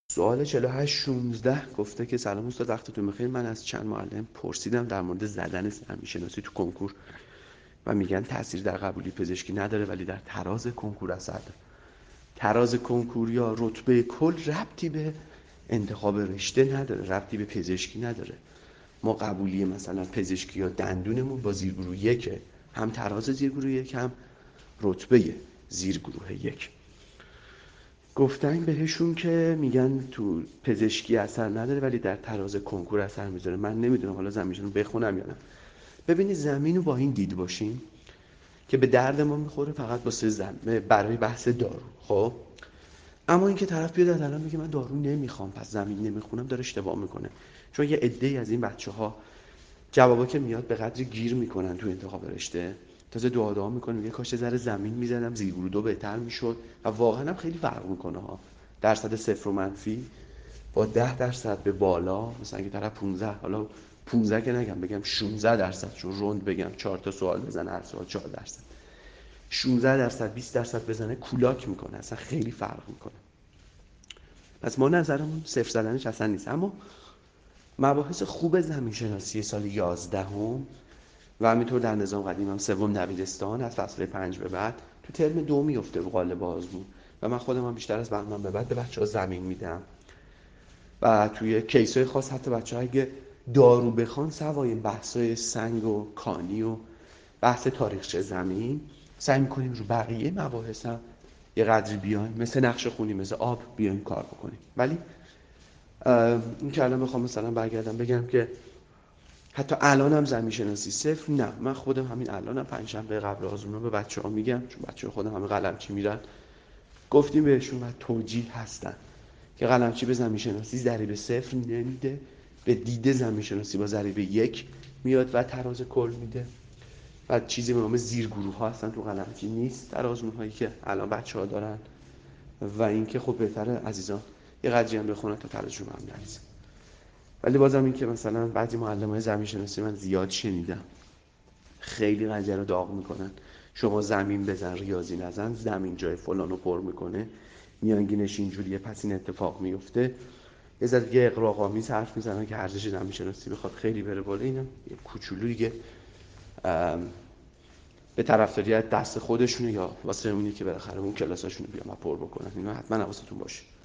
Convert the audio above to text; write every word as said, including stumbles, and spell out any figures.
سوال چهل و هشت شانزده گفته که سلام استاد، وقتتون بخیر. من از چند معلم پرسیدم در مورد زدن زمین شناسی تو کنکور و میگن تاثیر در قبولی پزشکی نداره ولی در تراز کنکور اثر داره. تراز کنکور یا رتبه کل ربطی به انتخاب رشته نداره، ربطی به پزشکی نداره. ما قبولی مثلا پزشکی یا دندونمون با زیرگروه یکه، هم تراز زیرگروه یک هم رتبه زیرگروه یک. گفتن بهشون که میگن تو پزشکی اثر نداره ولی در تراز کنکور اثر میذاره. من نمیدونم حالا زمینشون رو بخونم یا نه. ببینید زمین رو با این دید باشیم که به درد ما میخوره فقط واسه زمین برای بحث دارو. خب اما اینکه طرف بیاد الان میگه من دارو نمیخوام پس زمین نمیخونم، داره اشتباه میکنه. چون یه عده‌ای از این بچه‌ها جوابا که میاد به قدری گیر میکنن تو انتخاب رشته، تازه دعا دعا میکنه میگه کاش ذره زمین میزدم زیرگروه دو بهتر میشد. و واقعا هم خیلی فرق میکنه ها. درصد صفر و منفی با ده درصد به بالا، مثلا اگه طرف پانزده، حالا پانزده که نگم بگم شانزده درصد، چون روند بگم چهار تا سوال بزنه هر سوال چهار درصد، شانزده درصد بیست درصد بزنه کولاک میکنه، اصلا خیلی فرق میکنه. پس ما نظرمون صفر زدنش اصلا نیست. اما مباحث خوب زمین شناسی سال یازدهم و همینطور در نظام قدیم هم سوم دبیرستان از فصل پنج به بعد تو ترم دو میفته به قالب آزمون و من خودم هم بیشتر از برنامه به بعد به بچه‌ها زمین میدم و توی کیس‌های خاص حتی بچه‌ها اگه دارو بخوان سوای بحث‌های سنگ و کانی و بحث تاریخچه زمین سعی می‌کنیم رو بقیه مباحث هم یه قدری بیایم، مثل نقش خونی، مثل آب بیایم کار بکنیم. ولی این که الان بخوام مثلا برگردم بگم که حتی الان هم زمین شناسی صفر، نه. من خودم همین الانم هم پنجشنبه قبل آزمون به بچه‌ها میگم، چون بچه‌ها خودم همه قلمچی میرن، گفتیم بهشون و توجیه هستن که قلمچی به زمین شناسی ضریب صفر نمیده، به دید زمین شناسی با ضریب یک میاد و تراز کل میده و چیزی به نام زیرگروه ها هستن تو قلمچی نیست در آزمون هایی که الان بچه‌ها دارن. و اینکه خب بهتره عزیزان یه قدری هم بخونن تا ترازشون هم نریزه. ولی بازم این که مثلا بعضی معلمای زمین شناسی من زیاد شنیدم خیلی قضیه رو داغ میکنن، شما زمین بزن ریاضی نزن، زمین جای فلانو پر میکنه، میانگینش اینجوریه پس این اتفاق میفته. یه ذره دیگه اغراق‌آمیز حرف میزنن که ارزش زمین شناسی بخواد خیلی بره بالا. اینم یه کوچولو دیگه به طرفداری دست خودشونه یا واسه اونی که بالاخره اون کلاساشونو بیان پر بکنن. اینا حتما حواستون باشه.